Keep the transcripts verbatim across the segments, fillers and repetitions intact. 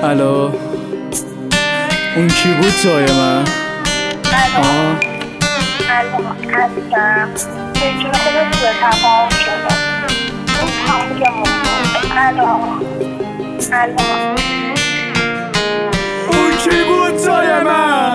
الو اون کی بود جای من؟ الو الو عزیزم پیچون خودت روی تمام شده اون تماممون الو الو اون کی بود جای من؟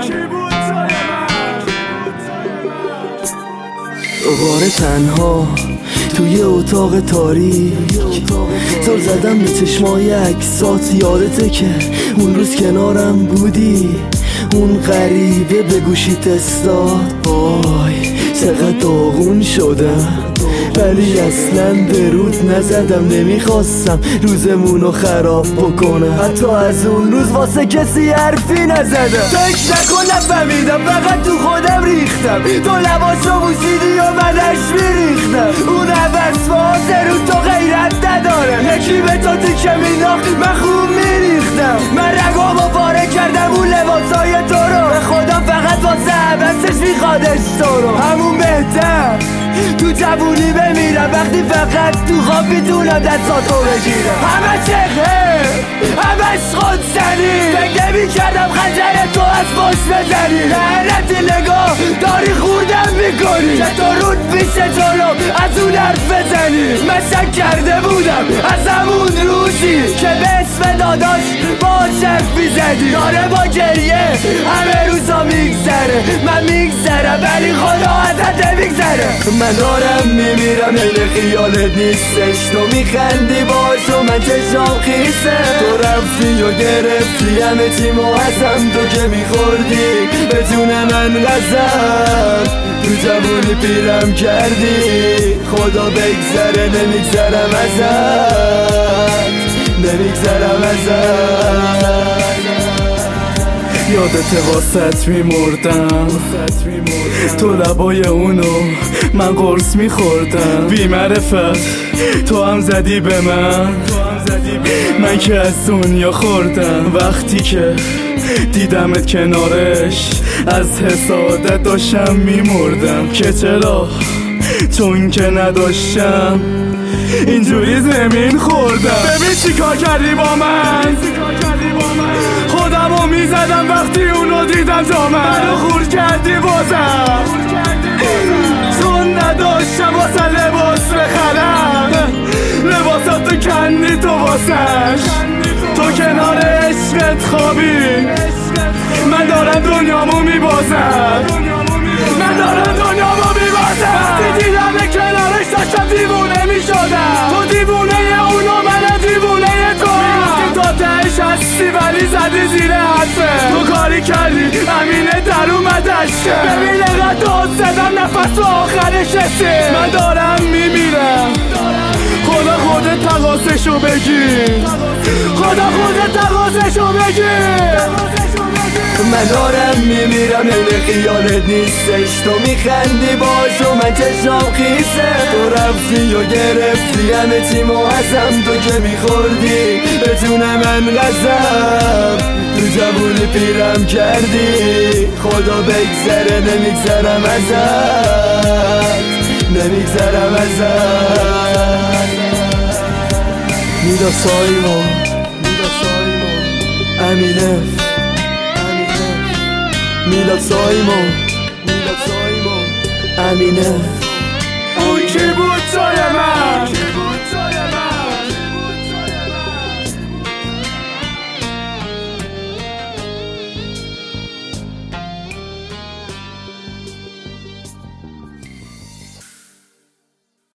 دوباره تنها توی اتاق تاریک زل زدم به چشمای عکسات. یادته که اون روز کنارم بودی، اون غریبه به گوشیت استاد. وای چقدر داغون شدم، ولی اصلا به رود نزدم. نمیخواستم روزمونو خراب بکنم، حتی از اون روز واسه کسی حرفی نزدم. فکر نکن نفهمیدم، فقط تو خودم ریختم. تو لباشو بوسیدی و من اش میریختم. اون عوض واسه رو تو غیرت نداره، یکی به تو تیکه مینداخت من خوب میریختم. من رگامو پاره کردم اون لباسای تو رو، به خدا فقط واسه عوضش میخوادش تو رو. همون بهتر تو جوونی بمیرم، وقتی فقط تو خواب میتونم دستاتو بگیرم. همه چهه همش خود زنی، فکر نمی کردم خنجر تو از پشت بزنی. لعنتی نگاه داری خوردم میکنی، که تو رود پیش جلو از اون حرف بزنی. من شک کرده بودم از همون روزی که به اسم داداش باش حرف میزدی. داره با گریه همه روزا میگذره، من میگذرم ولی خدا ازت نمیگذره. من دارم میمیرم این خیالت نیستش، تو میخندی باش و من چشام خیسه. تو رفتی و گرفتی همه چیمو ازم، تو که میخوردی به جون من غزم. تو جوونی پیرم کردی، خدا بگذره نمیگذرم ازت، نمیگذرم ازت. یادت واسط میمردم، تو لبای اونو من قرص میخوردم. بی معرفت تو هم زدی به من، من که از دنیا خوردم. وقتی که دیدمت کنارش از حسادت داشتم میمردم، که چرا؟ چون که نداشتم اینجوری زمین خوردم. ببین چی کار کردی با من، خودمو میزدم وقتی اونو دیدم جا من. منو خورد کردی بازم، چون نداشتم واسه لباس بخرم. لباساتو کندی تو واسش، تو کنار عشقت خوابی. من دارم دنیامو میبازم، من دارم دنیامو میبازم. وقتی دیدم کنارش داشتم دیوونه میشدم. تو دیوونه اونو منم دیوونه تو. میگفتی تا تهش هستی ولی زدی زیر حرفه. تو کاری کردی امینه در اومدش که ببین اقدر داد زدم نفس آخرش رسید. من دارم میمیرم، خدا خودت تقاسشو بگیر، خدا خودت تقاسشو بگیر. من دارم میمیرم این خیالت نیستش، تو میخندی باش و من چشام خیسه. تو رفتی و گرفتی همه چیمو ازم، تو که میخوردی به جون من غزم. تو جوونی پیرم کردی، خدا بگذره نمیگذرم ازت، نمیگذرم ازت. میلا سایمون امینه، میلا سایمون امینه. اون کی بود جای من؟